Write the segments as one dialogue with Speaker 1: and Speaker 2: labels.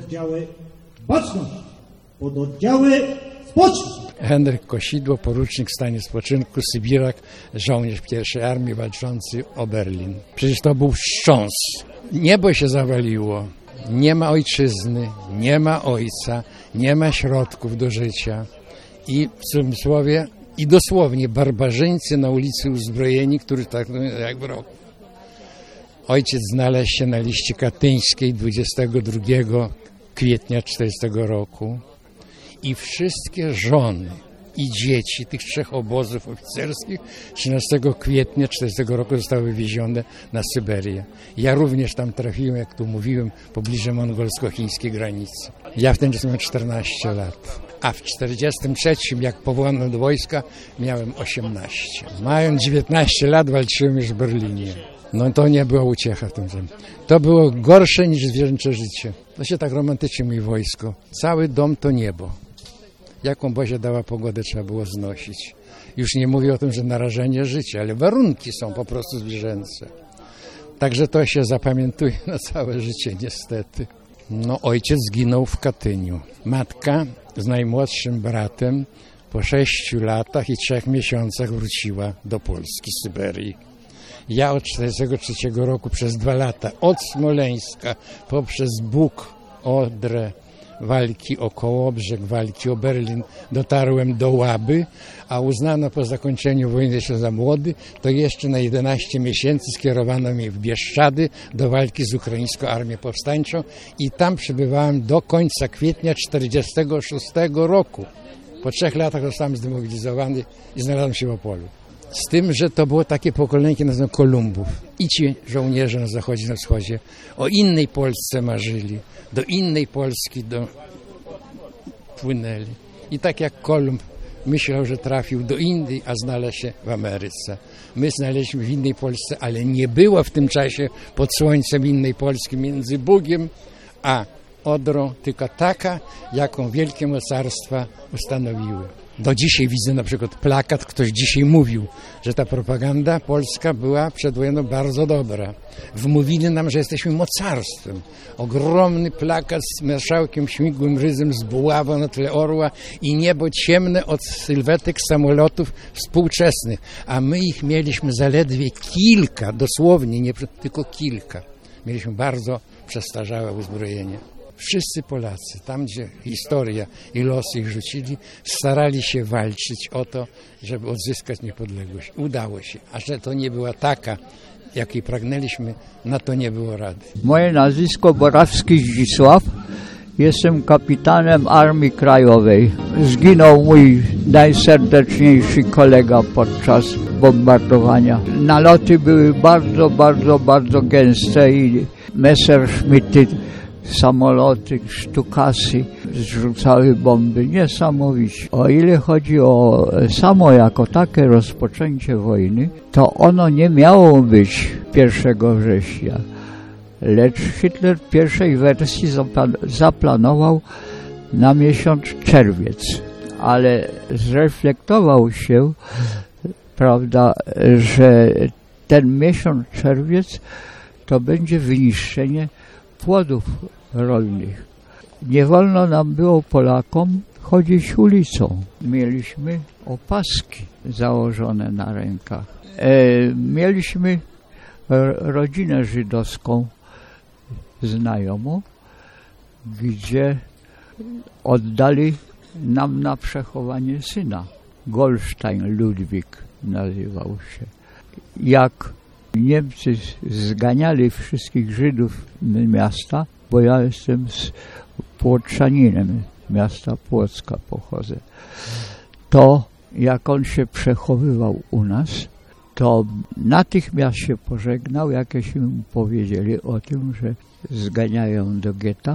Speaker 1: pododdziały Baczność, pododdziały Spocznik.
Speaker 2: Henryk Kosidło, porucznik w stanie spoczynku, sybirak, żołnierz pierwszej armii walczący o Berlin. Przecież to był wstrząs. Niebo się zawaliło. Nie ma ojczyzny, nie ma ojca, nie ma środków do życia. I w cudzysłowie, i dosłownie barbarzyńcy na ulicy uzbrojeni, którzy tak jak w roku. Ojciec znalazł się na liście katyńskiej 22 kwietnia 40 roku i wszystkie żony i dzieci tych trzech obozów oficerskich 13 kwietnia 40 roku zostały wywiezione na Syberię. Ja również tam trafiłem, jak tu mówiłem, pobliże mongolsko-chińskiej granicy. Ja wtedy miałem 14 lat. A w 43, jak powołano do wojska, miałem 18. Mając 19 lat walczyłem już w Berlinie. No to nie była uciecha w tym samym. To było gorsze niż zwierzęcze życie. To się tak romantycznie mówi wojsko. Cały dom to niebo. Jaką Bozie dała pogodę, trzeba było znosić. Już nie mówię o tym, że narażenie życia, ale warunki są po prostu zwierzęce. Także to się zapamiętuje na całe życie niestety. No ojciec zginął w Katyniu. Matka z najmłodszym bratem po 6 latach i 3 miesiącach wróciła do Polski, Syberii. Ja od 1943 roku przez 2 lata od Smoleńska poprzez Bóg, Odrę, walki o Kołobrzeg, walki o Berlin dotarłem do Łaby, a uznano po zakończeniu wojny się za młody, to jeszcze na 11 miesięcy skierowano mnie w Bieszczady do walki z ukraińską armią powstańczą i tam przebywałem do końca kwietnia 1946 roku. Po 3 latach zostałem zdemobilizowany i znalazłem się w Opolu. Z tym, że to było takie pokolenie, które nazywa Kolumbów. I ci żołnierze na zachodzie, na wschodzie o innej Polsce marzyli, do innej Polski płynęli. I tak jak Kolumb myślał, że trafił do Indii, a znalazł się w Ameryce. My znaleźliśmy w innej Polsce, ale nie było w tym czasie pod słońcem innej Polski między Bugiem a Odrą, tylko taka, jaką wielkie mocarstwa ustanowiły. Do dzisiaj widzę na przykład plakat, ktoś dzisiaj mówił, że ta propaganda polska była przedwojenną bardzo dobra. Wmówili nam, że jesteśmy mocarstwem. Ogromny plakat z marszałkiem Śmigłym Rydzem z buławą na tle orła i niebo ciemne od sylwetek samolotów współczesnych. A my ich mieliśmy zaledwie kilka, dosłownie, nie tylko kilka. Mieliśmy bardzo przestarzałe uzbrojenie. Wszyscy Polacy, tam gdzie historia i losy ich rzucili, starali się walczyć o to, żeby odzyskać niepodległość. Udało się, a że to nie była taka, jakiej pragnęliśmy, na to nie było rady.
Speaker 3: Moje nazwisko Borawski Zdzisław. Jestem kapitanem Armii Krajowej. Zginął mój najserdeczniejszy kolega podczas bombardowania. Naloty były bardzo gęste i Messerschmitty, samoloty, sztukasy zrzucały bomby niesamowicie. O ile chodzi o samo jako takie rozpoczęcie wojny, to ono nie miało być 1 września. Lecz Hitler w pierwszej wersji zaplanował na miesiąc czerwiec, ale zreflektował się, prawda, że ten miesiąc czerwiec to będzie wyniszczenie płodów rolnych. Nie wolno nam było Polakom chodzić ulicą. Mieliśmy opaski założone na rękach. Mieliśmy rodzinę żydowską znajomą, gdzie oddali nam na przechowanie syna. Goldstein Ludwik nazywał się. Jak Niemcy zganiali wszystkich Żydów z miasta, bo ja jestem Płotrzaninem, miasta Płocka pochodzę, to jak on się przechowywał u nas, to natychmiast się pożegnał, jakieśmy mu powiedzieli o tym, że zganiają do getta.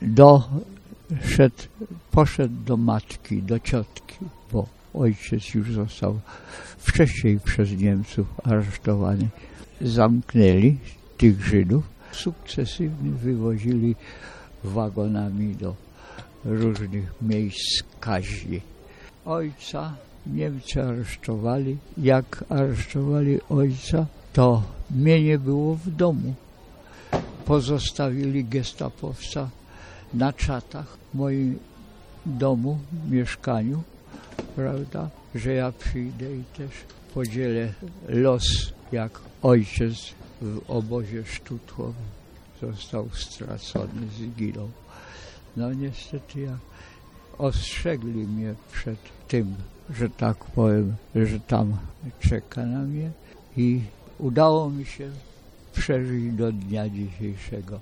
Speaker 3: Poszedł do matki, do ciotki, bo ojciec już został wcześniej przez Niemców aresztowany. Zamknęli tych Żydów, sukcesywnie wywozili wagonami do różnych miejsc kaźni. Ojca Niemcy aresztowali. Jak aresztowali ojca, to mnie nie było w domu. Pozostawili gestapowca na czatach w moim domu, mieszkaniu, prawda, że ja przyjdę i też podzielę los, jak ojciec w obozie sztutłowym został stracony, zginął. No niestety ostrzegli mnie przed tym, że tak powiem, że tam czeka na mnie i udało mi się przeżyć do dnia dzisiejszego.